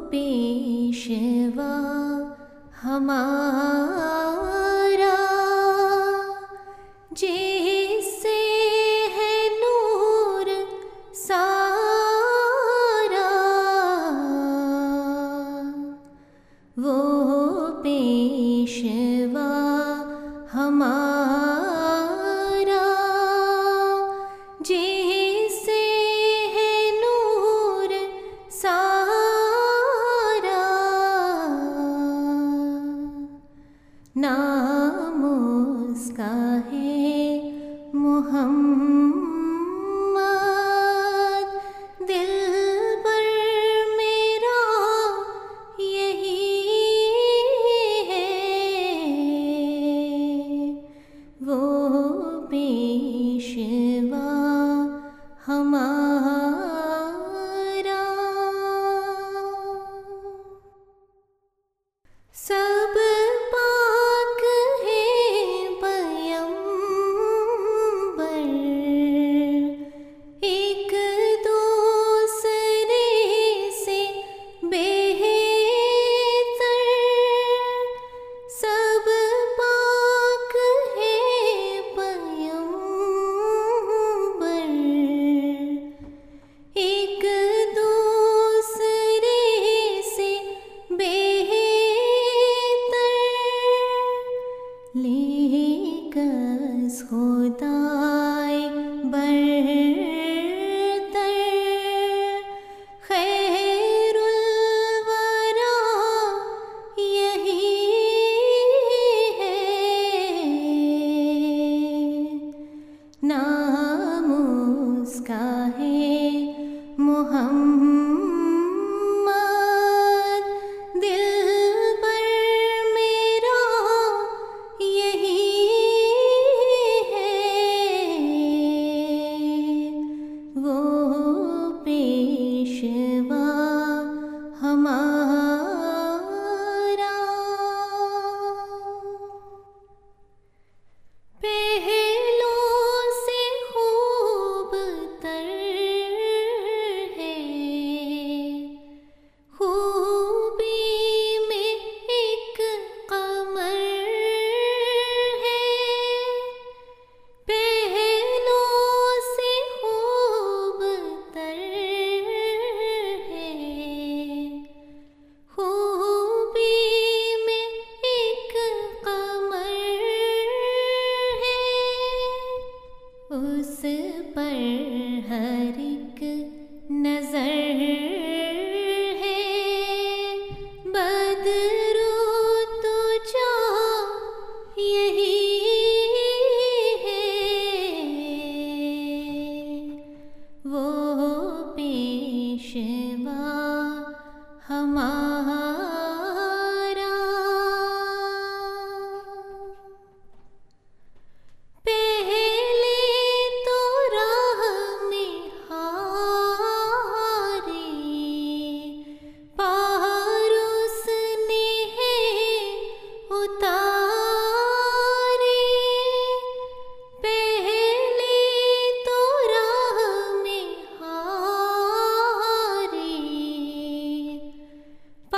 पेशवा हमारा जिससे है नूर सारा, वो पेशवा हमारा जिससे है नूर सारा। नाम उसका है मोहम्मद, दिल पर मेरा यही है, वो पेशवा हमारा। सब पाक है पयंबर, एक दूसरे से बेहतर। सब पाक है पयंबर, एक दूसरे से बेहतर। लेकस खुदाए बरतर, खैरुल वरा यही है, नाम उसका है मोहम्मद, दिल पर मेरा यही है, वो पेशवा हमारा। पहलों से खूब तर है, खूबी में एक कमर है। पहलों से खूब तर है, खूबी में एक कमर है। उस पर हर एक नजर है, बदरू तुझा यही है, वो पेशवा हमारा। पहले तो राह में हारे, पार उसने है उतारे। पहले तो राह में हारे,